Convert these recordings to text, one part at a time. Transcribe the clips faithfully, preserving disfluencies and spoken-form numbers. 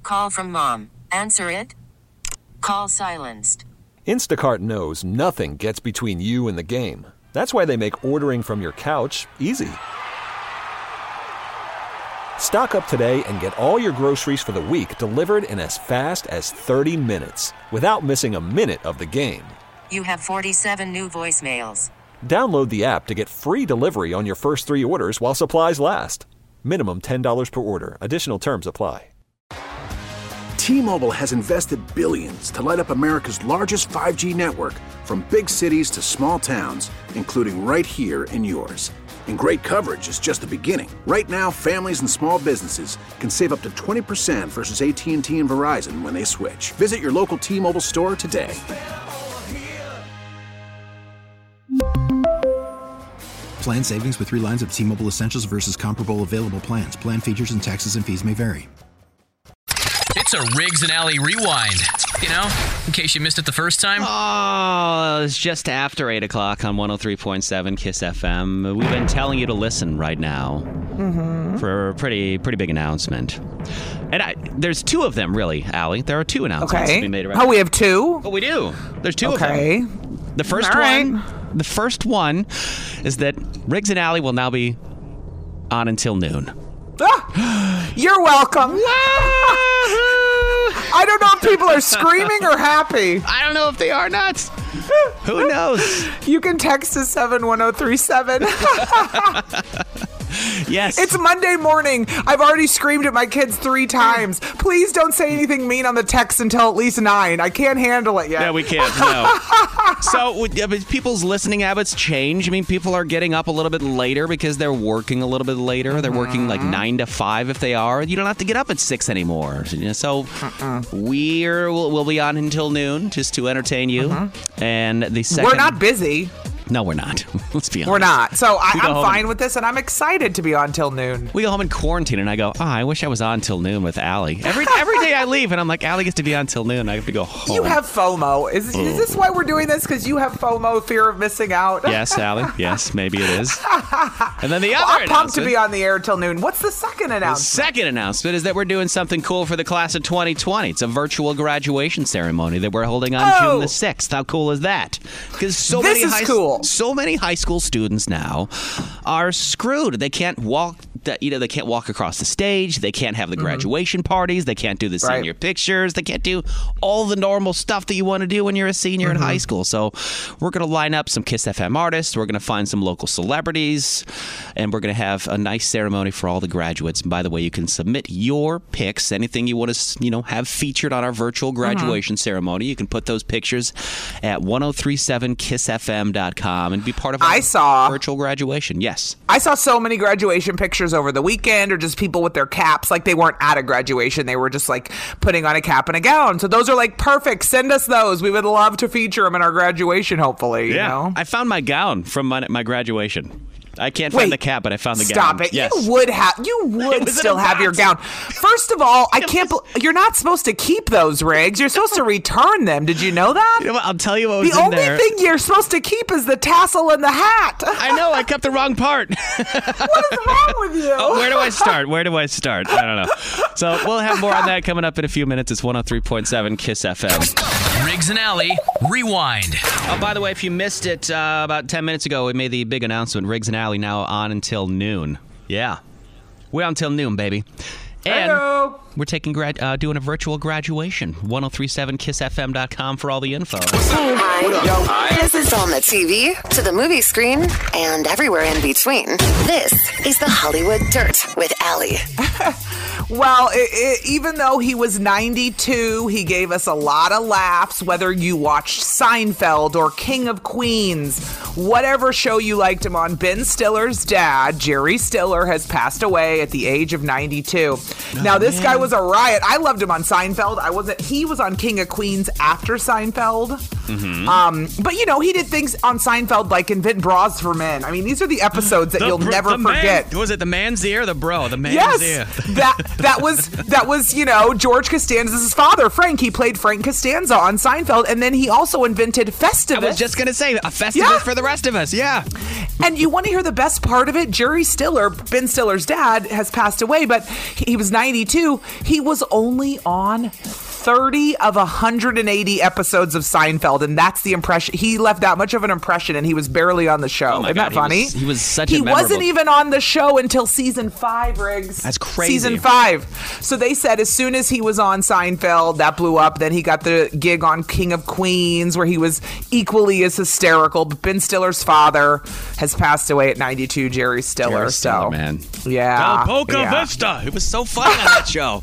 call from mom. Answer it. Call silenced. Instacart knows nothing gets between you and the game. That's why they make ordering from your couch easy. Stock up today and get all your groceries for the week delivered in as fast as thirty minutes without missing a minute of the game. You have forty-seven new voicemails. Download the app to get free delivery on your first three orders while supplies last. Minimum ten dollars per order. Additional terms apply. T-Mobile has invested billions to light up America's largest five G network, from big cities to small towns, including right here in yours. And great coverage is just the beginning. Right now, families and small businesses can save up to twenty percent versus A T and T and Verizon when they switch. Visit your local T-Mobile store today. Plan savings with three lines of T-Mobile Essentials versus comparable available plans. Plan features and taxes and fees may vary. It's a Riggs and Alley rewind, you know, in case you missed it the first time. Oh, it's just after eight o'clock on one oh three point seven KISS F M. We've been telling you to listen right now mm-hmm. for a pretty pretty big announcement. And I, there's two of them, really, Allie. There are two announcements okay. to be made. Right oh, we have two? Oh, we do. There's two okay. of them. The first All right. one, the first one is that Riggs and Alley will now be on until noon. Ah, you're welcome. I don't know if people are screaming or happy. I don't know if they are not. Who knows? You can text to seven one zero three seven. Yes. It's Monday morning. I've already screamed at my kids three times. Please don't say anything mean on the text until at least nine. I can't handle it yet. Yeah, we can't. No. So yeah, but people's listening habits change. I mean, people are getting up a little bit later because they're working a little bit later. They're working like nine to five if they are. You don't have to get up at six anymore. So uh-uh. we're we'll, we'll be on until noon just to entertain you. Mm-hmm. And the second, we're not busy. No, we're not. Let's be honest. We're not. So I, I'm fine and, with this, and I'm excited to be on till noon. We go home in quarantine, and I go, oh, I wish I was on till noon with Allie. Every every day I leave, and I'm like, Allie gets to be on till noon. I have to go home. You have FOMO. Is, is this why we're doing this? Because you have FOMO, fear of missing out? Yes, Allie. Yes, maybe it is. And then the well, other I'm pumped to be on the air till noon. What's the second announcement? The second announcement is that we're doing something cool for the class of twenty twenty. It's a virtual graduation ceremony that we're holding on oh. June the sixth. How cool is that? Because so this many is high, cool. So many high school students now are screwed. They can't walk. You know, they can't walk across the stage. They can't have the graduation mm-hmm. parties. They can't do the senior right. pictures. They can't do all the normal stuff that you want to do when you're a senior mm-hmm. in high school. So we're going to line up some KISS F M artists. We're going to find some local celebrities, and we're going to have a nice ceremony for all the graduates. And by the way, you can submit your pics, anything you want to, you know, have featured on our virtual graduation mm-hmm. ceremony. You can put those pictures at ten thirty-seven kiss f m dot com and be part of our I saw, virtual graduation. Yes. I saw so many graduation pictures over the weekend, or just people with their caps, like they weren't at a graduation. They were just like putting on a cap and a gown. So those are like perfect. Send us those. We would love to feature them in our graduation, hopefully. Yeah. You know? I found my gown from my, my graduation. I can't Wait, find the cap, but I found the stop gown. Stop it. Yes. You would have you would still have your gown. First of all, I can't be- you're not supposed to keep those, Riggs. You're supposed to return them. Did you know that? You know what? I'll tell you what was the in only there. thing you're supposed to keep is the tassel and the hat. I know. I kept the wrong part. What is wrong with you? Oh, where do I start? Where do I start? I don't know. So we'll have more on that coming up in a few minutes. It's one oh three point seven KISS F M. Riggs and Alley, rewind. Oh, by the way, if you missed it uh, about ten minutes ago, we made the big announcement. Riggs and Alley now on until noon. Yeah. We're on until noon, baby. And Hello. We're taking grad, uh, doing a virtual graduation. ten thirty-seven kiss f m dot com for all the info. Hey, hi. This is on the T V, to the movie screen, and everywhere in between. This is the Hollywood Dirt with Allie. Well, it, it, even though he was ninety-two, he gave us a lot of laughs, whether you watched Seinfeld or King of Queens, whatever show you liked him on. Ben Stiller's dad, Jerry Stiller, has passed away at the age of ninety-two. Oh, now, this man. guy was a riot. I loved him on Seinfeld. I wasn't. He was on King of Queens after Seinfeld. Mm-hmm. Um, but, you know, he did things on Seinfeld like invent bras for men. I mean, these are the episodes that the, you'll never the forget. Man, was it the man's ear or the bro? The man's yes, ear. that That was, that was, you know, George Costanza's father, Frank. He played Frank Costanza on Seinfeld, and then he also invented Festivus. I was just going to say, a Festivus Yeah. for the rest of us, yeah. And you want to hear the best part of it? Jerry Stiller, Ben Stiller's dad, has passed away, but he was ninety-two. He was only on thirty of one hundred eighty episodes of Seinfeld, and that's the impression. He left that much of an impression, and he was barely on the show. Oh my Isn't God, that funny? He was, he was such he a memorable... wasn't even on the show until season five, Riggs. That's crazy. Season five. So they said as soon as he was on Seinfeld, that blew up. Then he got the gig on King of Queens, where he was equally as hysterical. But Ben Stiller's father has passed away at ninety-two, Jerry Stiller. Jerry so, Stiller, man. Yeah. Go Boca yeah. Vista. It was so funny on that show.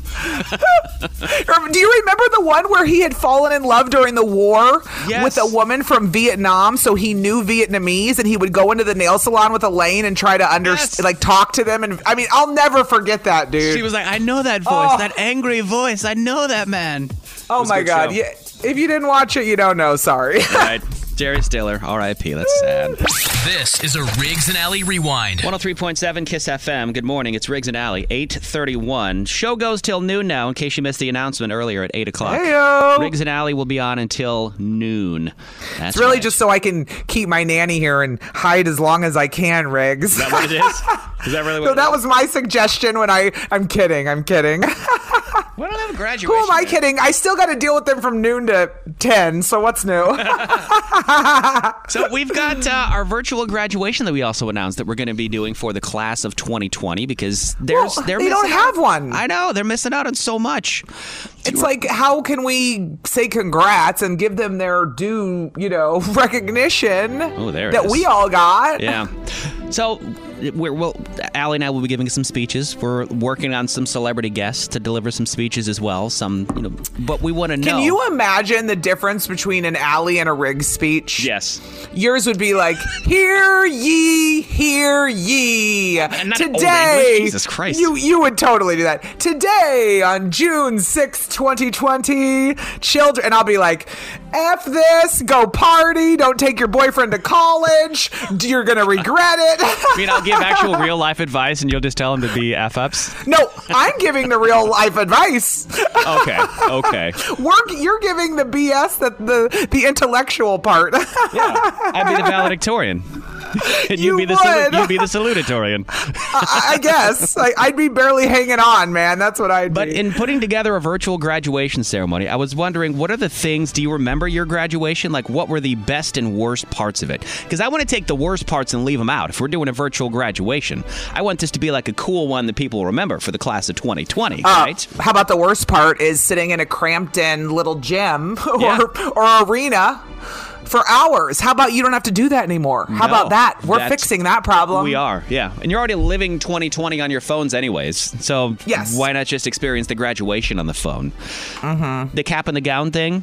Do you remember the one where he had fallen in love during the war Yes. with a woman from Vietnam, so he knew Vietnamese, and he would go into the nail salon with Elaine and try to under Yes. like talk to them? And I mean, I'll never forget that, dude. She was like, I know that voice, Oh. that angry voice. I know that man. oh my God! Yeah, if you didn't watch it, you don't know. Sorry. All right. Jerry Stiller, R I P That's sad. This is a Riggs and Alley Rewind. one oh three point seven KISS F M. Good morning. It's Riggs and Alley, eight thirty-one. Show goes till noon now, in case you missed the announcement earlier at eight o'clock. Heyo. Riggs and Alley will be on until noon. That's It's really right. just so I can keep my nanny here and hide as long as I can, Riggs. Is that what it is? Is that really what So it that is? was my suggestion when I... I'm kidding. I'm kidding. We don't have a graduation. Who am I yet. kidding? I still got to deal with them from noon to ten, so what's new? So we've got uh, our virtual graduation that we also announced that we're going to be doing for the class of twenty twenty because there's Well, they're they don't missing out- have one. I know they're missing out on so much. It's like, how can we say congrats and give them their due, you know, recognition Oh, there it that is. we all got? Yeah. So we're, we'll, Allie and I will be giving some speeches. We're working on some celebrity guests to deliver some speeches as well. Some, you know, but we want to know. Can you imagine the difference between an Allie and a Riggs speech? Yes. Yours would be like, hear ye, hear ye. And not Old Today, English, Jesus Christ. You, you would totally do that. Today, on June sixth, twenty twenty, children, and I'll be like, F this, go party, don't take your boyfriend to college, you're going to regret it. I mean, I'll give actual real life advice and you'll just tell them to be F-ups? No, I'm giving the real life advice. Okay, okay. We're, you're giving the B S, that the, the intellectual part. Yeah, I'd be the valedictorian. And You you'd be the would. salu- you'd be the salutatorian. I, I guess. I, I'd be barely hanging on, man. That's what I'd But be. in putting together a virtual graduation ceremony, I was wondering, what are the things, do you remember your graduation? Like, what were the best and worst parts of it? Because I want to take the worst parts and leave them out. If we're doing a virtual graduation, I want this to be like a cool one that people remember for the class of twenty twenty, Uh, right? How about the worst part is sitting in a cramped in little gym or, Yeah. or arena for hours? How about you don't have to do that anymore? How No, about that? We're that's- fixing that problem. We are, yeah. And you're already living twenty twenty on your phones anyways. So Yes. why not just experience the graduation on the phone? Mm-hmm. The cap and the gown thing,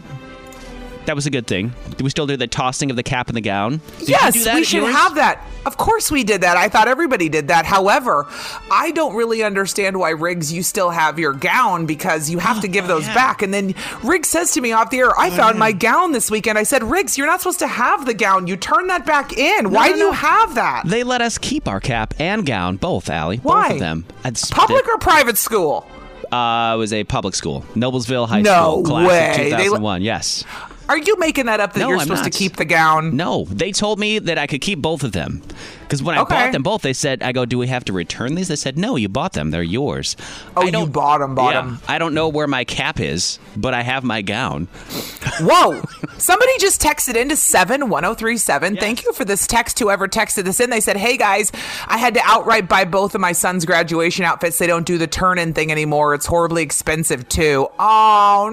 that was a good thing. Do we still do the tossing of the cap and the gown? Did you Yes, do that we at should yours? have that. Of course we did that. I thought everybody did that. However, I don't really understand why, Riggs, you still have your gown, because you have to give those yeah. back. And then Riggs says to me off the air, I found my gown this weekend. I said, Riggs, you're not supposed to have the gown. You turn that back in. why no, do you no. have that? They let us keep our cap and gown, both, Allie. Why? Both of them. It's- Public or private school? Uh, it was a public school. Noblesville High No School, class way. of They two let- thousand one. Yes. Are you making that up that No, you're I'm supposed not. to keep the gown? No, they told me that I could keep both of them. Because when I Okay. bought them both, they said, I go, do we have to return these? They said, no, you bought them. They're yours. Oh, I you don't- bought 'em, bought yeah, 'em. I don't know where my cap is, but I have my gown. Whoa. Somebody just texted into seven one oh three seven. Thank you for this text, whoever texted this in. They said, hey, guys, I had to outright buy both of my son's graduation outfits. They don't do the turn-in thing anymore. It's horribly expensive, too. Oh,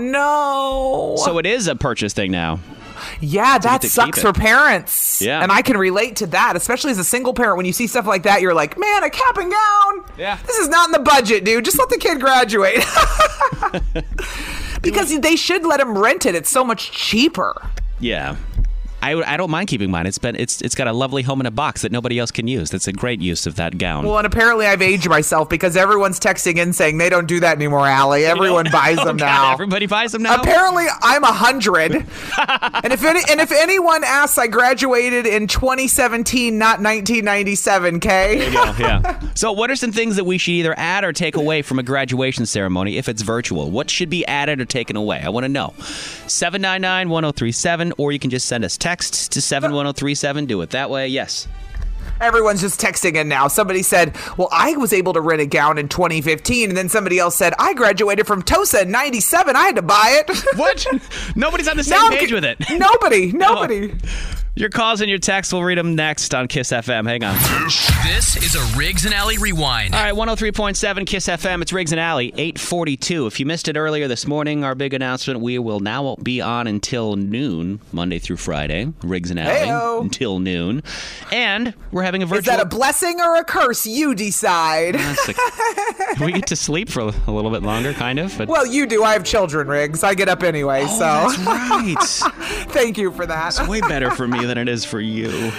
no. So it is a purchase thing now. yeah, that to keep sucks it. for parents. Yeah. And I can relate to that, especially as a single parent. When you see stuff like that, you're like, man, a cap and gown? Yeah. This is not in the budget, dude. Just let the kid graduate. Because they should let him rent it. It's so much cheaper. Yeah. I, I don't mind keeping mine. It's been it's it's got a lovely home in a box that nobody else can use. That's a great use of that gown. Well, and apparently I've aged myself because everyone's texting in saying they don't do that anymore, Allie. Everyone buys Oh, them God, now. everybody buys them now? Apparently I'm a hundred. and if any, and if anyone asks, I graduated in twenty seventeen, not nineteen ninety-seven. Okay. There you go. Yeah. So, what are some things that we should either add or take away from a graduation ceremony if it's virtual? What should be added or taken away? I want to know. seven nine nine, one oh three seven, or you can just send us texts to seven one oh three seven. Do it that way. Yes. Everyone's just texting in now. Somebody said, well, I was able to rent a gown in twenty fifteen. And then somebody else said, I graduated from Tosa in ninety-seven. I had to buy it. What? Nobody's on the same Now I'm page c- with it. Nobody. Nobody. Your calls and your texts, we'll read them next on Kiss F M. Hang on. This is a Riggs and Alley Rewind. All right, one oh three point seven Kiss F M. It's Riggs and Alley, eight forty-two. If you missed it earlier this morning, our big announcement, we will now be on until noon, Monday through Friday. Riggs and Alley, Heyo. until noon. And we're having a virtual... Is that a blessing or a curse? You decide. A... we get to sleep for a little bit longer, kind of. But... Well, you do. I have children, Riggs. I get up anyway, oh, so... that's right. Thank you for that. It's way better for me than it is for you.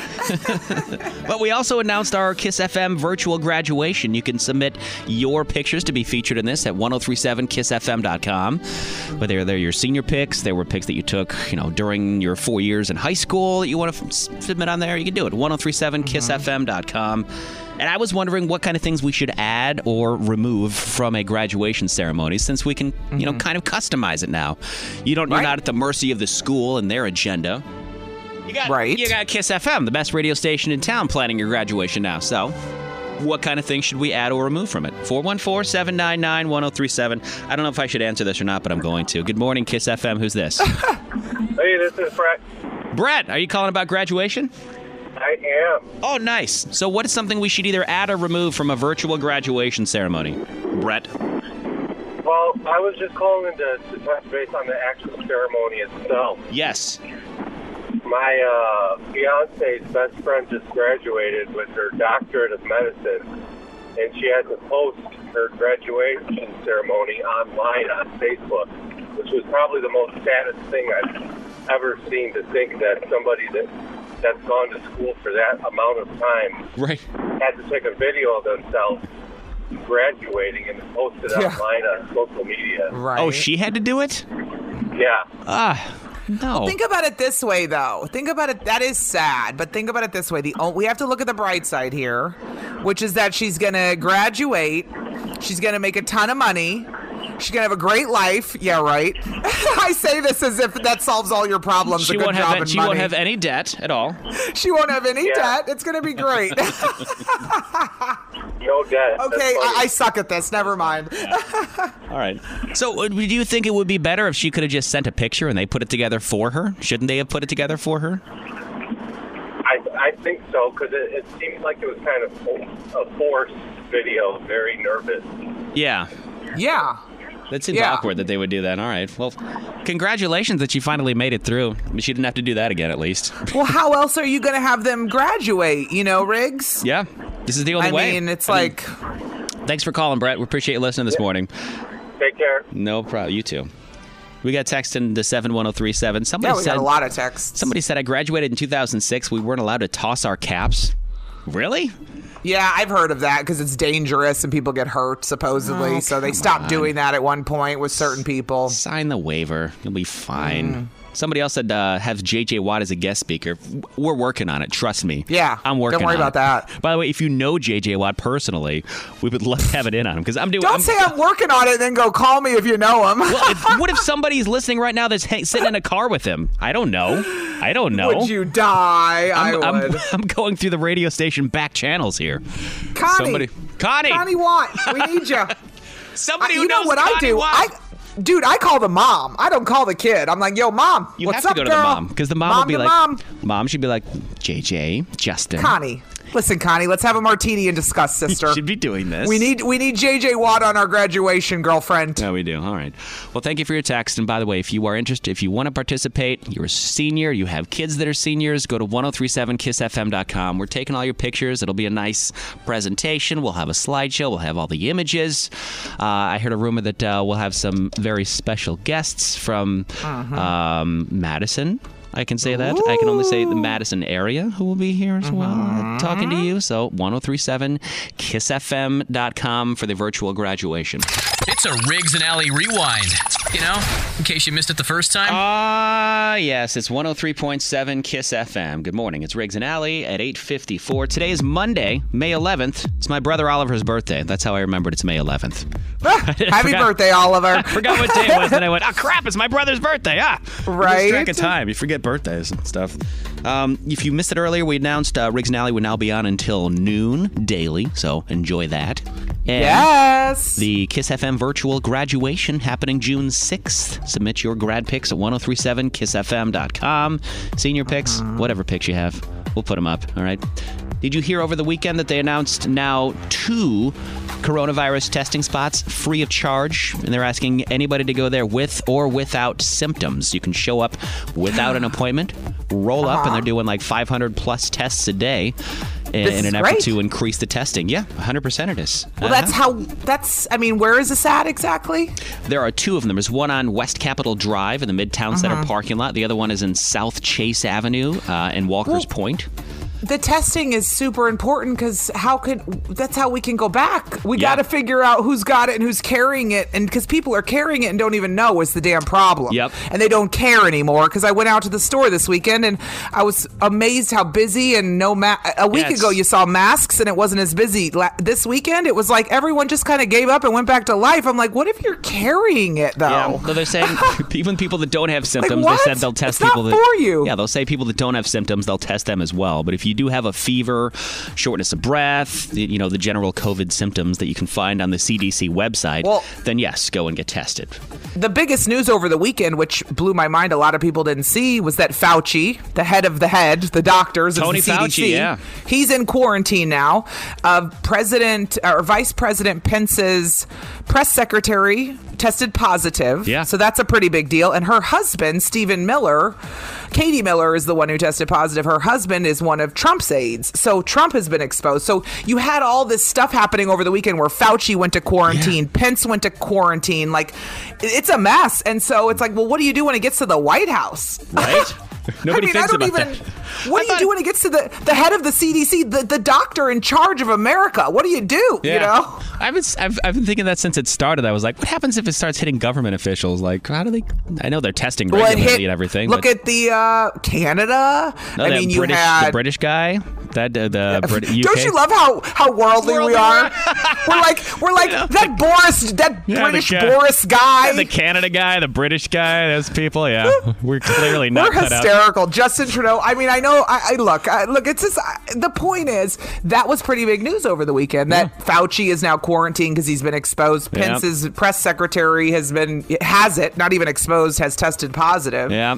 But we also announced our Kiss F M virtual graduation. You can submit your pictures to be featured in this at ten thirty-seven kiss f m dot com. Whether they're your senior pics, they were pics that you took, you know, during your four years in high school that you want to f- submit on there, you can do it. ten thirty-seven kiss f m dot com. And I was wondering what kind of things we should add or remove from a graduation ceremony, since we can, mm-hmm. you know, kind of customize it now. You don't, right. You're not at the mercy of the school and their agenda. You got, right. You got Kiss F M, the best radio station in town, planning your graduation now. So, what kind of things should we add or remove from it? four one four, seven nine nine, one oh three seven. I don't know if I should answer this or not, but I'm going to. Good morning, Kiss F M. Who's this? Hey, this is Brett. Brett, are you calling about graduation? I am. Oh, nice. So, what is something we should either add or remove from a virtual graduation ceremony? Brett? Well, I was just calling to, to touch base on the actual ceremony itself. Yes. My uh, fiance's best friend just graduated with her doctorate of medicine, and she had to post her graduation ceremony online on Facebook, which was probably the most saddest thing I've ever seen, to think that somebody that, that's gone to school for that amount of time right. had to take a video of themselves graduating and post it yeah. online on social media. Right. Oh, she had to do it? Yeah. Ah. No. Well, think about it this way, though. Think about it. That is sad, but think about it this way. The we have to look at the bright side here, which is that she's going to graduate. She's going to make a ton of money. She's going to have a great life. Yeah, right. I say this as if that solves all your problems. She, a good won't, job have, and she money. won't have any debt at all. She won't have any yeah. debt. It's going to be great. No debt. Okay, I, I suck at this. Never mind. Yeah. All right. So, uh, do you think it would be better if she could have just sent a picture and they put it together for her? Shouldn't they have put it together for her? I I think so, because it, it seemed like it was kind of a forced video, very nervous. Yeah. Yeah. That seems yeah. awkward that they would do that. All right. Well, congratulations that she finally made it through. She didn't have to do that again, at least. Well, how else are you going to have them graduate, you know, Riggs? Yeah. This is the only I way. I mean, it's I like... Mean, thanks for calling, Brett. We appreciate you listening this morning. Take care. No problem. You too. We got text into seven one oh three seven. Somebody yeah, we said, got a lot of texts. Somebody said, I graduated in two thousand six. We weren't allowed to toss our caps. Really? Yeah, I've heard of that because it's dangerous and people get hurt, supposedly. Oh, so they stopped on. doing that at one point with certain people. Sign the waiver. You'll be fine. Mm. Somebody else said uh, have J J Watt as a guest speaker. We're working on it. Trust me. Yeah, I'm working on it. Don't worry about that. By the way, if you know J J Watt personally, we would love to have it in on him because I'm doing. Don't I'm, say I'm working on it, and then go call me if you know him. Well, if, what if somebody's listening right now that's ha- sitting in a car with him? I don't know. I don't know. Would you die? I'm, I would. I'm, I'm going through the radio station back channels here. Connie. Somebody, Connie. Connie Watt. We need you. Somebody I, who you knows know what Connie I do? Watt. I. Dude, I call the mom. I don't call the kid. I'm like, yo, mom, you what's have to up, go to girl? the mom because the mom, mom will be like, mom. mom should be like, J J, Justin, Connie. Listen, Connie, let's have a martini and discuss, sister. You should be doing this. We need we need J J Watt on our graduation, girlfriend. Yeah, we do. All right. Well, thank you for your text. And by the way, if you are interested, if you want to participate, you're a senior, you have kids that are seniors, go to ten thirty-seven kiss f m dot com. We're taking all your pictures. It'll be a nice presentation. We'll have a slideshow. We'll have all the images. Uh, I heard a rumor that uh, we'll have some very special guests from uh-huh. um, Madison. I can say that. Ooh. I can only say the Madison area who will be here as mm-hmm. well talking to you. So ten thirty-seven kiss f m dot com for the virtual graduation. It's a Riggs and Alley rewind. You know, in case you missed it the first time. Ah, uh, yes. It's one oh three point seven Kiss F M. Good morning. It's Riggs and Alley at eight fifty-four. Today is Monday, May eleventh. It's my brother Oliver's birthday. That's how I remembered it's May eleventh. Happy forgot, birthday, Oliver. I forgot what day it was, and I went, oh, crap, it's my brother's birthday. Ah, right. Lose track of time. You forget birthdays and stuff. Um, if you missed it earlier, we announced uh, Riggs and Alley would now be on until noon daily, so enjoy that. And yes. The Kiss F M virtual graduation happening June sixth. Submit your grad pics at ten thirty-seven kiss f m dot com. Senior pics, uh-huh. whatever pics you have, we'll put them up, all right? Did you hear over the weekend that they announced now two coronavirus testing spots free of charge? And they're asking anybody to go there with or without symptoms. You can show up without an appointment, roll up, uh-huh. and they're doing like five hundred plus tests a day in, in an effort to increase the testing. Yeah, one hundred percent it is. Well, uh-huh. that's how, that's, I mean, where is this at exactly? There are two of them. There's one on West Capitol Drive in the Midtown uh-huh. Center parking lot. The other one is in South Chase Avenue uh, in Walker's well, Point. The testing is super important because how could that's how we can go back. We yeah. got to figure out who's got it and who's carrying it, and because people are carrying it and don't even know is the damn problem. Yep. And they don't care anymore. Because I went out to the store this weekend and I was amazed how busy and no ma- a week yeah, ago you saw masks and it wasn't as busy. La- this weekend it was like everyone just kind of gave up and went back to life. I'm like, what if you're carrying it though? Yeah. So they're saying even people that don't have symptoms, like, they said they'll test it's people not that for you. Yeah, they'll say people that don't have symptoms, they'll test them as well. But if you do have a fever, shortness of breath, you know, the general COVID symptoms that you can find on the C D C website, well, then yes, go and get tested. The biggest news over the weekend, which blew my mind, a lot of people didn't see, was that Fauci, the head of the head, the doctors Tony of the Fauci, C D C, yeah. he's in quarantine now. Uh, President or Vice President Pence's press secretary tested positive. Yeah. So that's a pretty big deal. And her husband, Stephen Miller, Katie Miller is the one who tested positive. Her husband is one of Trump's aides. So Trump has been exposed. So you had all this stuff happening over the weekend where Fauci went to quarantine, yeah. Pence went to quarantine. Like, it's a mess. And so it's like, well, what do you do when it gets to the White House? Right? Nobody I mean, thinks I don't about even, that. What I do thought, you do when it gets to the, the head of the C D C, the, the doctor in charge of America? What do you do? Yeah. You know? I've been, I've, I've been thinking that since it started. I was like, what happens if it starts hitting government officials? Like, how do they? I know they're testing regularly well, hit, and everything. Look but, at the uh, Canada. No, I mean, you British, had the British guy. That uh, the Brit- U K. Don't you love how, how worldly, worldly we are? we're like we're like yeah, that the, Boris, that yeah, British the, Boris guy, yeah, the Canada guy, the British guy. Those people, yeah, we're clearly not. We're cut hysterical. Out. Justin Trudeau. I mean, I know. I, I look, I, look. It's just I, the point is that was pretty big news over the weekend. That yeah. Fauci is now quarantined because he's been exposed. Pence's yep. press secretary has been has it, not even exposed, has tested positive. Yeah.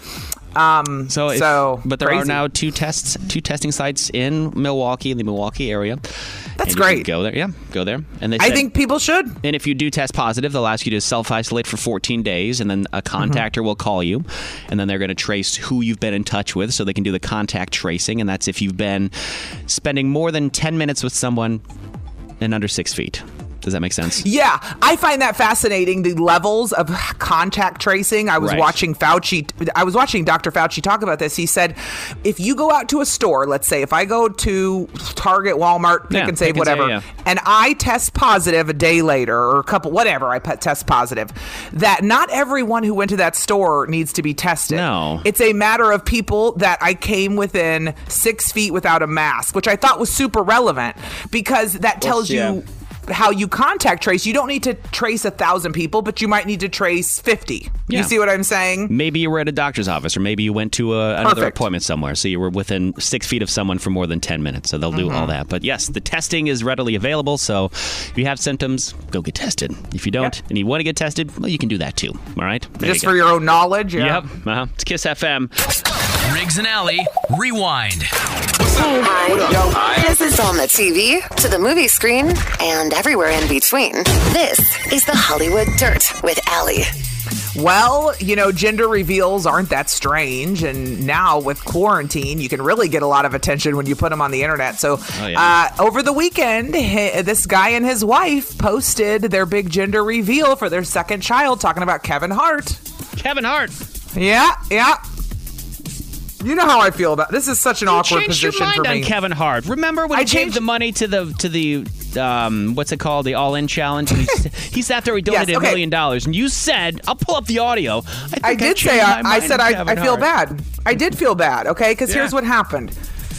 Um, so, if, so but there crazy. are now two tests, two testing sites in Milwaukee, in the Milwaukee area. That's and great. You can go there, yeah, go there. And they I said, think people should. And if you do test positive, they'll ask you to self-isolate for fourteen days, and then a contactor mm-hmm. will call you, and then they're going to trace who you've been in touch with, so they can do the contact tracing, and that's if you've been spending more than ten minutes with someone and under six feet. Does that make sense? Yeah, I find that fascinating, the levels of contact tracing. I was right. watching Fauci, I was watching Doctor Fauci talk about this. He said, if you go out to a store, let's say if I go to Target, Walmart, Pick yeah, and Save, whatever, say, yeah. and I test positive a day later or a couple, whatever, I test positive, that not everyone who went to that store needs to be tested. No. It's a matter of people that I came within six feet without a mask, which I thought was super relevant because that tells well, you... Yeah. how you contact trace. You don't need to trace a thousand people, but you might need to trace fifty. Yeah. You see what I'm saying? Maybe you were at a doctor's office, or maybe you went to a, another Perfect. appointment somewhere, so you were within six feet of someone for more than ten minutes. So they'll do mm-hmm. all that. But yes, the testing is readily available. So if you have symptoms, go get tested. If you don't, yep. and you want to get tested, well, you can do that too. All right? There Just you for your own knowledge. Yeah. Yep. Uh-huh. It's Kiss F M. Riggs and Alley Rewind. Hey, hi. This is on the T V, to the movie screen, and everywhere in between. This is the Hollywood Dirt with Alley. Well, you know, gender reveals aren't that strange. And now with quarantine, you can really get a lot of attention when you put them on the internet. So oh, yeah. uh, over the weekend, he, this guy and his wife posted their big gender reveal for their second child, talking about Kevin Hart. Kevin Hart. Yeah, yeah. You know how I feel about this. Is such an you awkward changed position your mind for me. on Kevin Hart. Remember when I he gave changed- the money to the to the um, what's it called, the All In Challenge? And he, he sat there, he donated Yes, okay. a million dollars, and you said, "I'll pull up the audio." I, think I did changed say my I, I mind said on I, Kevin I feel Hart. bad. I did feel bad. Okay, because Yeah. here's what happened.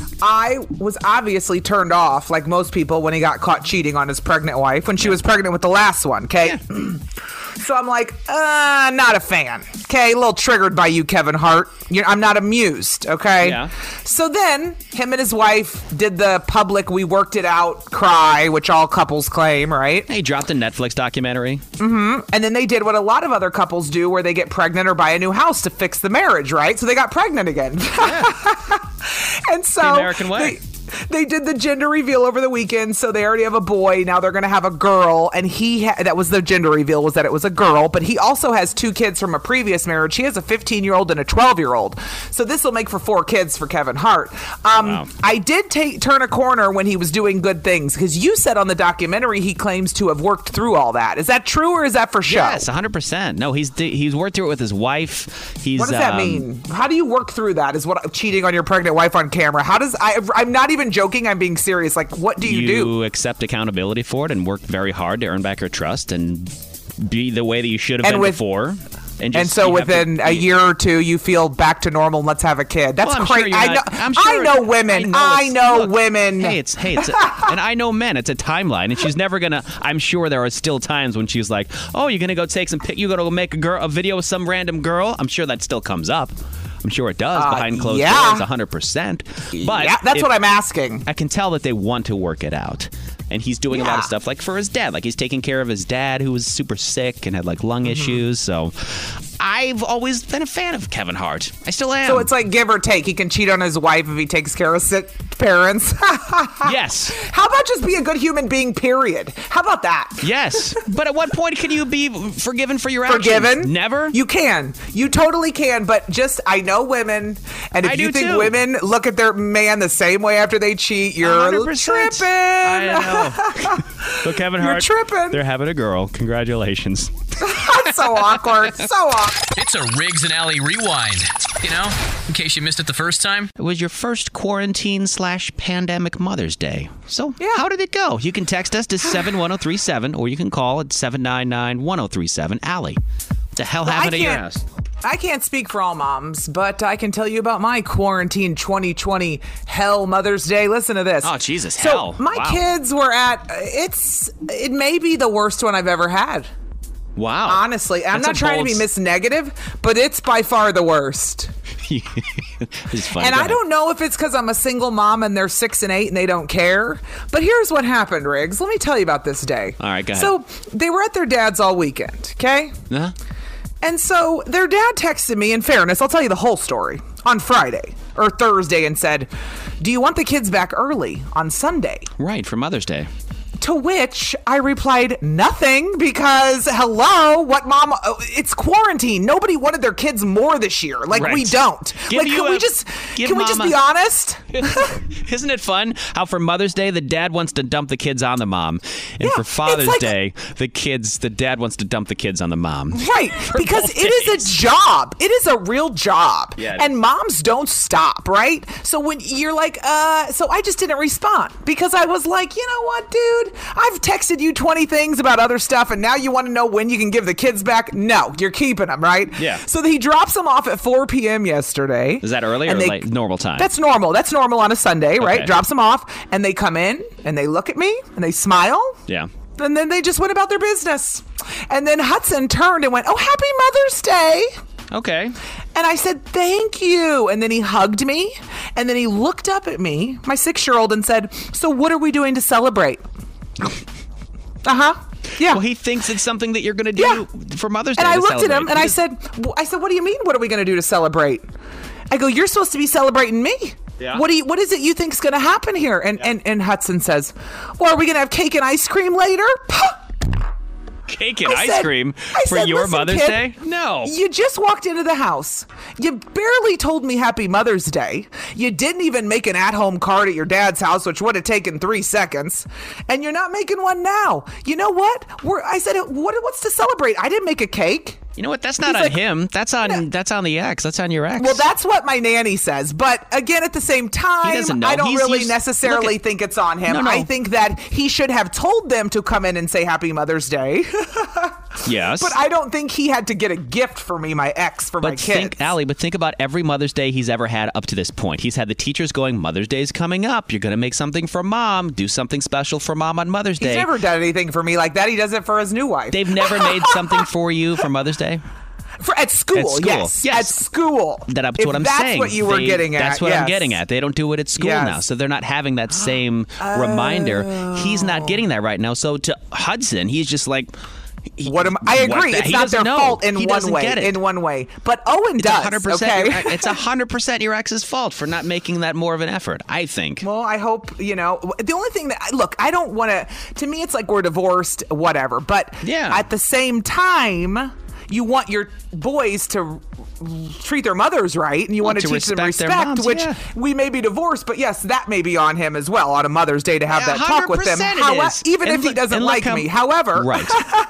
I was obviously turned off, like most people, when he got caught cheating on his pregnant wife when she was pregnant with the last one. Okay. Yeah. So I'm like, uh, not a fan. Okay, a little triggered by you, Kevin Hart. You're, I'm not amused. Okay. Yeah. So then him and his wife did the public "we worked it out" cry, which all couples claim, right? He dropped a Netflix documentary. Mm-hmm. And then they did what a lot of other couples do, where they get pregnant or buy a new house to fix the marriage, right? So they got pregnant again. Yeah. And so the American way. They, they did the gender reveal over the weekend, so they already have a boy. Now they're going to have a girl, and he ha- that was the gender reveal, was that it was a girl, but he also has two kids from a previous marriage. He has a fifteen-year-old and a twelve-year-old. So this will make for four kids for Kevin Hart. Um, Wow. I did take turn a corner when he was doing good things, because you said on the documentary he claims to have worked through all that. Is that true, or is that for show? Yes, one hundred percent. No, he's he's worked through it with his wife. He's, What does that um, mean? How do you work through that? Is what cheating on your pregnant wife on camera? How does I? I'm not even joking. I'm being serious. Like, what do you, you do? accept accountability for it and work very hard to earn back her trust and be the way that you should have And been with- before. And, And just, so you have within to- a year or two, you feel back to normal and let's have a kid. That's Well, I'm sure crazy. you're I not- know. I'm sure- I know women. I it's- know look, women. Hey, it's hey, it's a, and I know men. It's a timeline, and she's never gonna. I'm sure there are still times when she's like, "Oh, you're gonna go take some. pic- You gonna go make a girl a video with some random girl." I'm sure that still comes up. I'm sure it does Uh, behind closed yeah. doors, one hundred percent. But yeah, that's if- what I'm asking. I can tell that they want to work it out. And he's doing a lot of Yeah. stuff like for his dad. Like he's taking care of his dad who was super sick and had like lung Mm-hmm. issues. So I've always been a fan of Kevin Hart. I still am. So it's like give or take. He can cheat on his wife if he takes care of sick parents. yes. How about just be a good human being, period? How about that? Yes. But at what point can you be forgiven for your actions? Forgiven? Never? You can. You totally can. But just, I know women, and if I you do think too. women look at their man the same way after they cheat, you're one hundred percent. tripping. I know. So Kevin You're Hart, tripping. they're having a girl. Congratulations. That's so awkward. So awkward. It's a Riggs and Alley rewind. You know, in case you missed it the first time. It was your first quarantine slash pandemic Mother's Day. So Yeah. how did it go? You can text us to seven one zero three seven or you can call at seven nine nine one zero three seven. Allie, what the hell Well, happened I to your can't- house? I can't speak for all moms, but I can tell you about my quarantine twenty twenty hell Mother's Day. Listen to this. Oh, Jesus, so hell. my Wow. kids were at, it's, it may be the worst one I've ever had. Wow. Honestly, I'm That's not a trying bold to be Miss Negative, but it's by far the worst. It's funny. And Go I ahead. don't know if it's because I'm a single mom and they're six and eight and they don't care. But here's what happened, Riggs. Let me tell you about this day. All right, go ahead. So they were at their dad's all weekend, okay? Huh? And so their dad texted me, in fairness, I'll tell you the whole story, on Friday or Thursday and said, "Do you want the kids back early on Sunday?" Right, for Mother's Day. To which I replied, nothing, because hello, what mom? oh, It's quarantine. Nobody wanted their kids more this year. Like Right. we don't. Give like you can we a- just give can we just mama- be honest? Isn't it fun how for Mother's Day the dad wants to dump the kids on the mom, and Yeah, for Father's it's like- Day the kids the dad wants to dump the kids on the mom. Right, because both it is days. a job. It is a real job. Yeah, it and is. moms don't stop, right? So when you're like, uh, so I just didn't respond because I was like, you know what, dude? I've texted you twenty things about other stuff, and now you want to know when you can give the kids back? No, you're keeping them, right? Yeah. So he drops them off at four p.m. yesterday. Is that early or and they- late? Normal time? That's normal. That's normal on a Sunday, right? Okay. Drops them off, and they come in, and they look at me, and they smile. Yeah. And then they just went about their business. And then Hudson turned and went, "Oh, happy Mother's Day." Okay. And I said, "Thank you." And then he hugged me. And then he looked up at me, my six-year-old, and said, "So what are we doing to celebrate?" Uh-huh. Yeah. Well, he thinks it's something that you're going to do Yeah. for Mother's Day. And I to looked at him celebrate. and I He said, w- I said, "What do you mean? What are we going to do to celebrate?" I go, "You're supposed to be celebrating me. Yeah. What do you? What is it you think's going to happen here?" And, and and Hudson says, "Well, are we going to have cake and ice cream later?" Cake and I ice said- cream I for said, your "Listen, Mother's kid, Day? No. You just walked into the house. You barely told me Happy Mother's Day. You didn't even make an at-home card at your dad's house, which would have taken three seconds. And you're not making one now. You know what? We're, I said, what, what's to celebrate? I didn't make a cake. You know what? That's not He's on like, him. That's on yeah. that's on the ex. That's on your ex. Well, that's what my nanny says. But again, at the same time, he doesn't know. I don't he's, really he's, necessarily at, think it's on him. No, no. I think that he should have told them to come in and say Happy Mother's Day. Yes. But I don't think he had to get a gift for me, my ex, for but my kids. Think, Allie, but think about every Mother's Day he's ever had up to this point. He's had the teachers going, Mother's Day's coming up. You're going to make something for Mom. Do something special for Mom on Mother's Day. He's never done anything for me like that. He does it for his new wife. They've never made something for you for Mother's Day? For, at, school, at school, yes. yes. At school. That's if what I'm that's saying. That's what you were they, getting at. That's what yes. I'm getting at. They don't do it at school yes. now, so they're not having that same oh. reminder. He's not getting that right now. So to Hudson, he's just like... He, what am I agree. The, it's not their know. fault in he one way. In one way, but Owen it's does. one hundred percent okay, your, it's a hundred percent your ex's fault for not making that more of an effort. I think. Well, I hope you know. The only thing that look, I don't want to. To me, it's like we're divorced, whatever. But yeah. at the same time, you want your boys to treat their mothers right, and you well, want to, to teach them respect, moms, which yeah. we may be divorced, but yes, that may be on him as well on a Mother's Day to have yeah, that talk with them. However, even and if look, he doesn't look like how, me, however, right.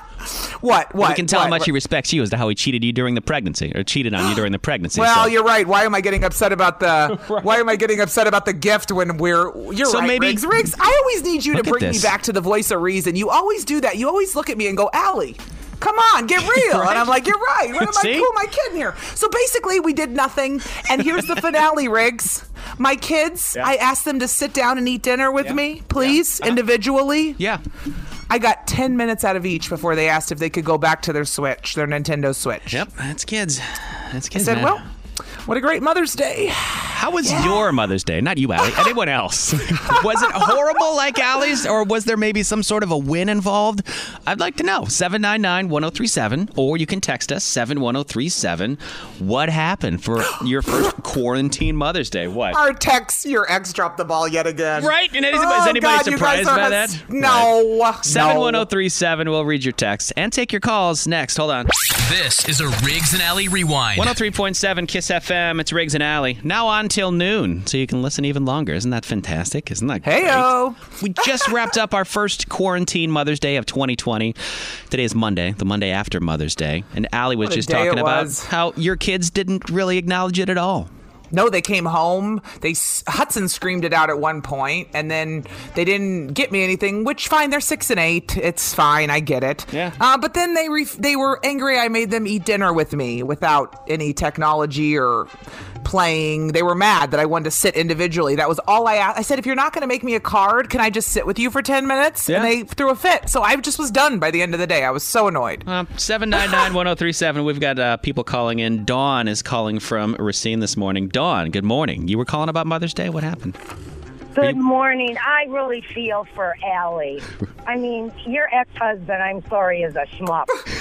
What? What? We can tell what, how much what? he respects you as to how he cheated you during the pregnancy, or cheated on you during the pregnancy. Well, so. you're right. Why am I getting upset about the? right. Why am I getting upset about the gift when we're? You're so right, maybe, Riggs. Riggs, I always need you to bring me back to the voice of reason. You always do that. You always look at me and go, Allie, come on, get real. right? And I'm like, you're right. What am I? Who am I kidding here? So basically, we did nothing. And here's the finale, Riggs. My kids, yeah. I asked them to sit down and eat dinner with yeah. me, please, yeah. uh-huh. individually. Yeah. I got ten minutes out of each before they asked if they could go back to their Switch, their Nintendo Switch. Yep, that's kids. That's kids, I said, man. well, what a great Mother's Day. How was yeah. your Mother's Day? Not you, Allie. Anyone else? Was it horrible like Allie's, or was there maybe some sort of a win involved? I'd like to know. seven nine nine, one oh three seven, or you can text us, seven one oh three seven. What happened for your first quarantine Mother's Day? What? Our text, your ex dropped the ball yet again. Right? And is, oh, is anybody God, surprised by that? Us. No. Right. seven one oh three seven. We'll read your text and take your calls next. Hold on. This is a Riggs and Allie Rewind. one oh three point seven Kiss F M. It's Riggs and Allie. Now on till noon, so you can listen even longer. Isn't that fantastic? Isn't that great? Hey-o. We just wrapped up our first quarantine Mother's Day of twenty twenty. Today is Monday, the Monday after Mother's Day. And Allie was just talking about how your kids didn't really acknowledge it at all. No, they came home. They Hudson screamed it out at one point, and then they didn't get me anything. Which fine, they're six and eight. It's fine, I get it. Yeah. Uh, but then they ref- they were angry. I made them eat dinner with me without any technology or playing. They were mad that I wanted to sit individually. That was all I asked. I said, if you're not going to make me a card, can I just sit with you for ten minutes? Yeah. And they threw a fit. So I just was done by the end of the day. I was so annoyed. Uh, seven nine nine, one oh three seven. We've got uh, people calling in. Dawn is calling from Racine this morning. Dawn, good morning. You were calling about Mother's Day? What happened? Good morning. I really feel for Allie. I mean, your ex-husband, I'm sorry, is a schmuck.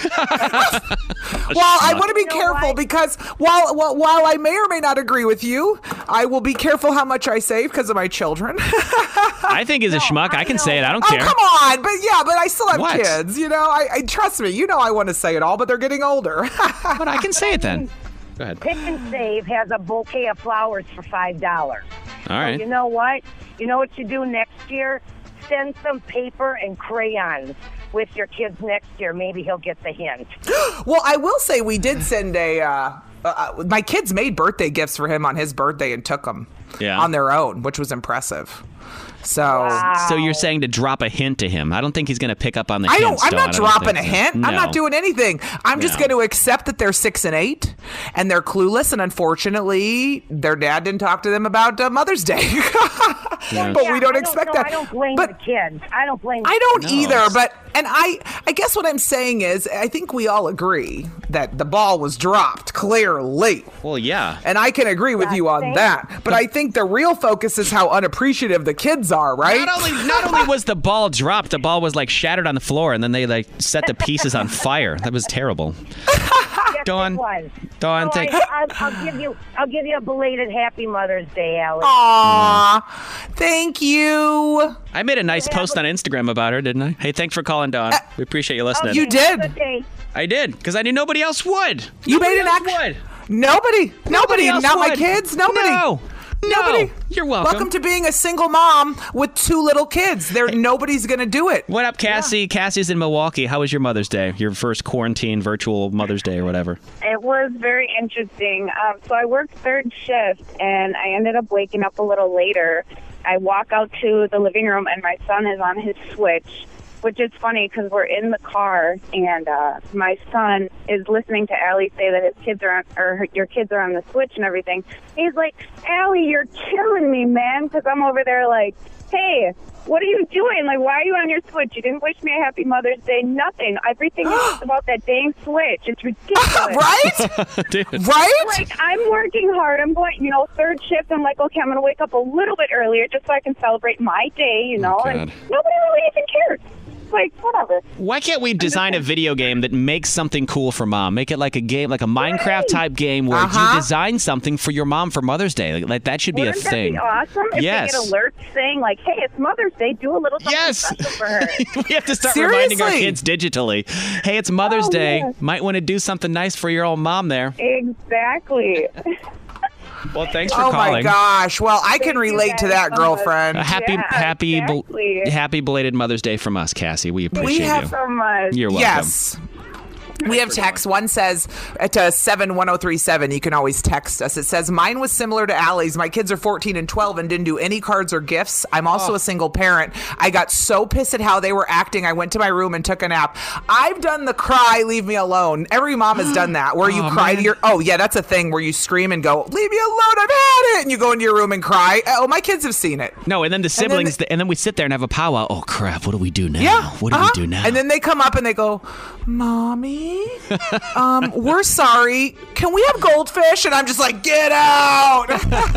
Well, I want to be you know careful what? because while, while while I may or may not agree with you, I will be careful how much I save because of my children. I think he's a No, schmuck. I, I can know. say it. I don't Oh, care. come on. But yeah, but I still have What? kids. You know, I, I trust me. You know I want to say it all, but they're getting older. But I can say it then. Go ahead. Pick and Save has a bouquet of flowers for five dollars. All right. So you know what? You know what you do next year? Send some paper and crayons with your kids next year. Maybe he'll get the hint. Well, I will say we did send a. Uh, uh, my kids made birthday gifts for him on his birthday and took them Yeah. on their own, which was impressive. So, Wow. So you're saying to drop a hint to him. I don't think he's going to pick up on the I don't. hints, I'm Dawn. not I don't dropping a think so. hint. I'm No. not doing anything. I'm just No. going to accept that they're six and eight, and they're clueless. And unfortunately, their dad didn't talk to them about uh, Mother's Day. Yeah. But Yeah, we don't I expect know, that. I don't blame but the kids. I don't blame. I don't No, either. it's- But and I, I guess what I'm saying is, I think we all agree that the ball was dropped clearly. Well, yeah. And I can agree with you on Thanks. that. But I think the real focus is how unappreciative the kids are, right? Not only not only was the ball dropped, the ball was like shattered on the floor, and then they like set the pieces on fire. That was terrible. Yes, Dawn, it was. Dawn, So thank- I, I'll, I'll give you. I'll give you a belated Happy Mother's Day, Allie. Aw, thank you. I made a nice post on Instagram about her, didn't I? Hey, thanks for calling, Dawn. We appreciate you listening. You did. Good day. I did, because I knew nobody else would. You Nobody made an else act- would. Nobody, nobody, else not my would. kids, nobody. No. Nobody. No, you're welcome. Welcome to being a single mom with two little kids. There, nobody's going to do it. What up, Cassie? Yeah. Cassie's in Milwaukee. How was your Mother's Day? Your first quarantine virtual Mother's Day or whatever? It was very interesting. Um, so I worked third shift, and I ended up waking up a little later. I walk out to the living room, and my son is on his Switch, which is funny because we're in the car, and uh, my son is listening to Allie say that his kids are on, or your kids are on the Switch and everything. He's like, Allie, you're killing me, man, because I'm over there like, hey, what are you doing? Like, why are you on your Switch? You didn't wish me a happy Mother's Day. Nothing. Everything is just about that dang Switch. It's ridiculous. Right? Dude. Right? Like, I'm working hard. I'm going, you know, third shift. I'm like, okay, I'm going to wake up a little bit earlier just so I can celebrate my day, you know, Oh, and nobody really even cares. Like, whatever. Why can't we design a video game that makes something cool for mom? Make it like a game, like a Minecraft type game where Uh-huh. you design something for your mom for Mother's Day. Like, like that should be Wouldn't a that thing. be awesome? If Yes. they get alerts saying, like, hey, it's Mother's Day, do a little something Yes. special for her. We have to start reminding our Seriously? kids digitally. Hey, it's Mother's Oh, Day. yeah. Might want to do something nice for your old mom there. Exactly. Well, thanks for Oh calling. my gosh. Well, I can Thank you relate to guys that, so much. girlfriend. A happy, Yeah, happy, bel- exactly. happy belated Mother's Day from us, Cassie. We appreciate have- you. so much. You're welcome. Yes. We have text. One says to seven one zero three seven. You can always text us. It says, mine was similar to Allie's. My kids are fourteen and twelve and didn't do any cards or gifts. I'm also Oh. a single parent. I got so pissed at how they were acting. I went to my room and took a nap. I've done the cry, leave me alone. Every mom has done that where you Oh, cry man. to your, oh yeah, that's a thing where you scream and go, leave me alone. I've had it. And you go into your room and cry. Oh, my kids have seen it. No, and then the then siblings, the- and then we sit there and have a powwow. Oh, crap. What do we do now? Yeah. What do uh-huh. we do now? And then they come up and they go, Mommy, um, we're sorry. Can we have goldfish? And I'm just like, get out.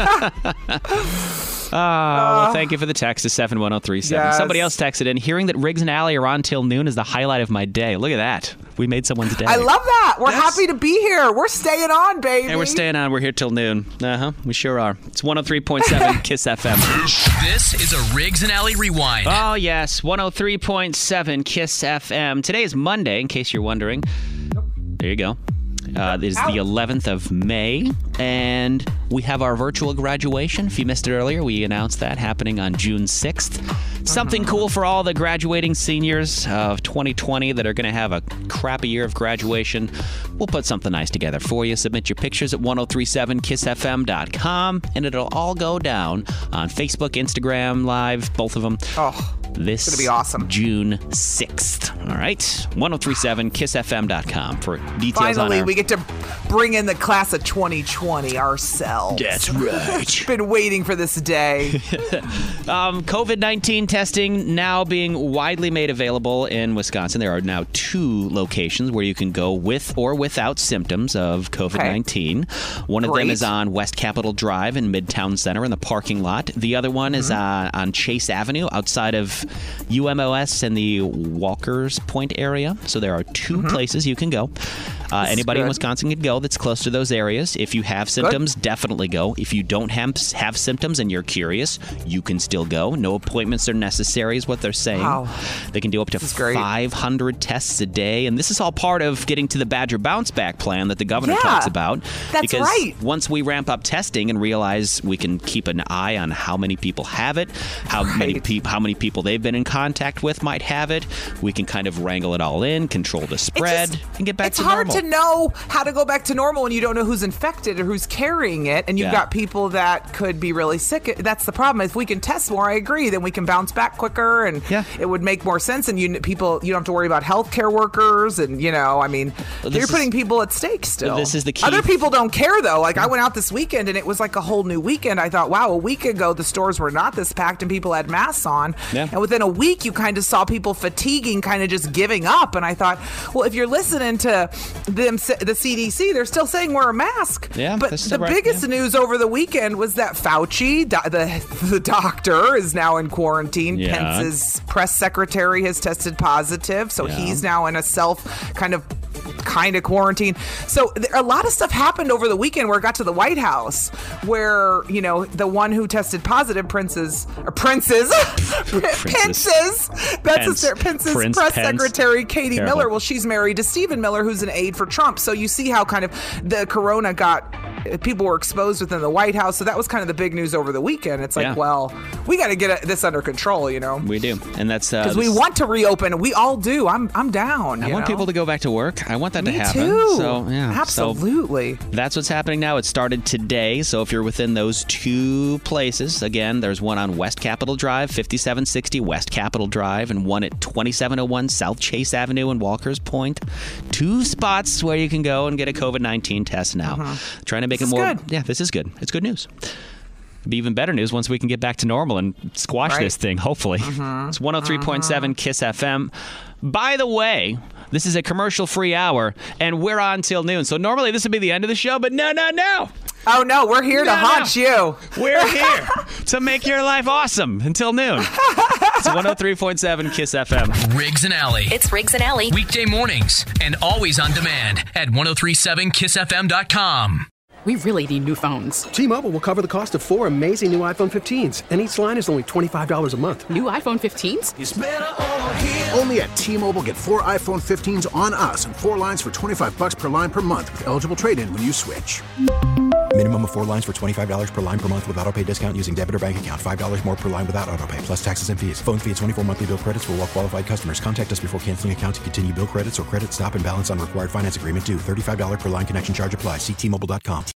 Oh, well, thank you for the text to seven one zero three seven. Yes. Somebody else texted in, hearing that Riggs and Alley are on till noon is the highlight of my day. Look at that. We made someone's day. I love that. We're Yes. happy to be here. We're staying on, baby. And we're staying on. We're here till noon. Uh-huh. We sure are. It's one oh three point seven KISS F M. This is a Riggs and Alley Rewind. Oh, yes. one oh three point seven KISS F M. Today is Monday, in case you're wondering. There you go. Uh, it is the eleventh of May, and we have our virtual graduation. If you missed it earlier, we announced that happening on June sixth. Something cool for all the graduating seniors of twenty twenty that are going to have a crappy year of graduation. We'll put something nice together for you. Submit your pictures at ten thirty-seven kiss f m dot com, and it'll all go down on Facebook, Instagram, Live, both of them. Oh. This It's gonna be awesome. June sixth. All right. ten thirty-seven kiss f m dot com for details Finally, on our... we get to bring in the class of twenty twenty ourselves. That's right. Been waiting for this day. um, COVID nineteen testing now being widely made available in Wisconsin. There are now two locations where you can go with or without symptoms of COVID nineteen. Okay. One of Great. them is on West Capitol Drive in Midtown Center in the parking lot. The other one mm-hmm. is uh, on Chase Avenue outside of U M O S and the Walker's Point area. So there are two mm-hmm. places you can go. Uh, anybody in Wisconsin can go that's close to those areas. If you have symptoms, good. Definitely go. If you don't have, have symptoms and you're curious, you can still go. No appointments are necessary is what they're saying. Wow. They can do up to five hundred tests a day. And this is all part of getting to the Badger Bounce Back plan that the governor yeah, talks about. That's because right. Once we ramp up testing and realize we can keep an eye on how many people have it, how right. many people how many people they've been in contact with might have it, we can kind of wrangle it all in, control the spread, just, and get back to normal. It's hard to know how to go back to normal when you don't know who's infected or who's carrying it, and you've Yeah. got people that could be really sick. That's the problem. If we can test more, I agree, then we can bounce back quicker, and yeah. it would make more sense. And you people, you don't have to worry about healthcare workers, and you know, I mean, well, you're is, putting people at stake still. This is the key. Other people don't care though. Like I went out this weekend, and it was like a whole new weekend. I thought, wow, a week ago the stores were not this packed, and people had masks on, yeah. and within a week you kind of saw people fatiguing, kind of just giving up. And I thought, well, if you're listening to them, the C D C, they're still saying wear a mask. Yeah, but the right, biggest yeah. news over the weekend was that Fauci, do- the the doctor, is now in quarantine. Yeah. Pence's press secretary has tested positive, so Yeah. he's now in a self kind of kind of quarantine. So there, a lot of stuff happened over the weekend where it got to the White House, where, you know, the one who tested positive, Prince's, or Prince's, Pence's, that's Pence. his, Pence's Prince press Pence. secretary, Katie Careful. Miller. Well, she's married to Stephen Miller, who's an aide for Trump. So you see how kind of the corona got people were exposed within the White House. So that was kind of the big news over the weekend. It's like, Yeah. well, we got to get this under control, you know? We do. And that's Because uh, we this- want to reopen. We all do. I'm I'm down. I you want know? people to go back to work. I want that Me to happen. too. So, yeah. So Absolutely. that's what's happening now. It started today. So if you're within those two places, again, there's one on West Capitol Drive, fifty-seven sixty West Capitol Drive, and one at twenty-seven oh one South Chase Avenue in Walker's Point. Two spots where you can go and get a COVID nineteen test now. Mm-hmm. Trying to make This it is more. good. Yeah, this is good. It's good news. It'll be even better news once we can get back to normal and squash Right. this thing, hopefully. Mm-hmm. It's one oh three point seven Kiss F M. By the way, this is a commercial-free hour, and we're on till noon. So normally this would be the end of the show, but no, no, no. Oh, no, we're here No, to haunt no. you. We're here to make your life awesome until noon. It's one oh three point seven Kiss F M. Riggs and Alley. It's Riggs and Alley. Weekday mornings and always on demand at ten thirty-seven kiss f m dot com. We really need new phones. T-Mobile will cover the cost of four amazing new iPhone fifteens, and each line is only twenty-five dollars a month. New iPhone fifteens? Only at T-Mobile, get four iPhone fifteens on us and four lines for twenty-five bucks per line per month with eligible trade-in when you switch. Minimum of four lines for twenty-five dollars per line per month with autopay discount using debit or bank account. five dollars more per line without autopay, plus taxes and fees. Phone fee at twenty-four monthly bill credits for well-qualified customers. Contact us before canceling account to continue bill credits or credit stop and balance on required finance agreement due. thirty-five dollars per line connection charge applies. See T Mobile dot com.